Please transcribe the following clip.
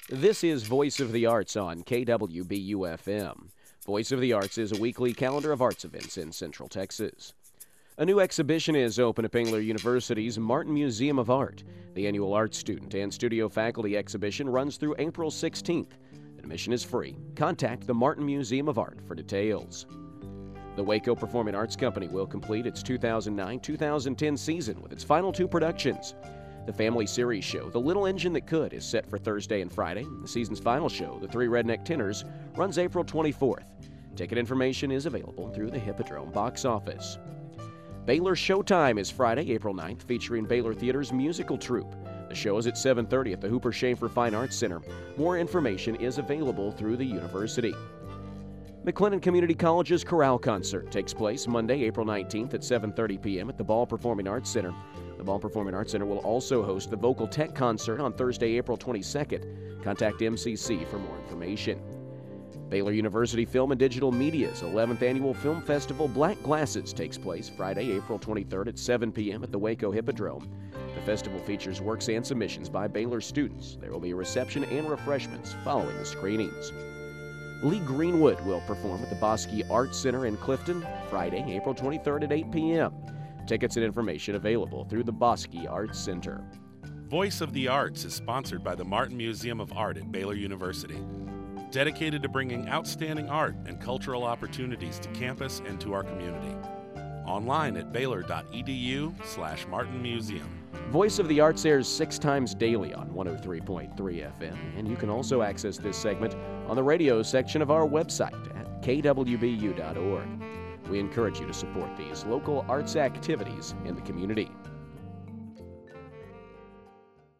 This is Voice of the Arts on KWBU-FM. Voice of the Arts is a weekly calendar of arts events in Central Texas. A new exhibition is open at Baylor University's Martin Museum of Art. The annual art student and studio faculty exhibition runs through April 16th. Admission is free. Contact the Martin Museum of Art for details. The Waco Performing Arts Company will complete its 2009-2010 season with its final two productions. The family series show, The Little Engine That Could, is set for Thursday and Friday. The season's final show, The Three Redneck Tenors, runs April 24th. Ticket information is available through the Hippodrome box office. Baylor Showtime is Friday, April 9th, featuring Baylor Theater's musical troupe. The show is at 7:30 at the Hooper Schaefer Fine Arts Center. More information is available through the university. McLennan Community College's Chorale Concert takes place Monday, April 19th at 7:30 p.m. at the Ball Performing Arts Center. The Ball Performing Arts Center will also host the Vocal Tech Concert on Thursday, April 22nd. Contact MCC for more information. Baylor University Film and Digital Media's 11th Annual Film Festival Black Glasses takes place Friday, April 23rd at 7 p.m. at the Waco Hippodrome. The festival features works and submissions by Baylor students. There will be a reception and refreshments following the screenings. Lee Greenwood will perform at the Bosque Arts Center in Clifton Friday, April 23rd at 8 p.m. Tickets and information available through the Bosque Arts Center. Voice of the Arts is sponsored by the Martin Museum of Art at Baylor University, dedicated to bringing outstanding art and cultural opportunities to campus and to our community. Online at baylor.edu/martinmuseum. Voice of the Arts airs 6 times daily on 103.3 FM, and you can also access this segment on the radio section of our website at kwbu.org. We encourage you to support these local arts activities in the community.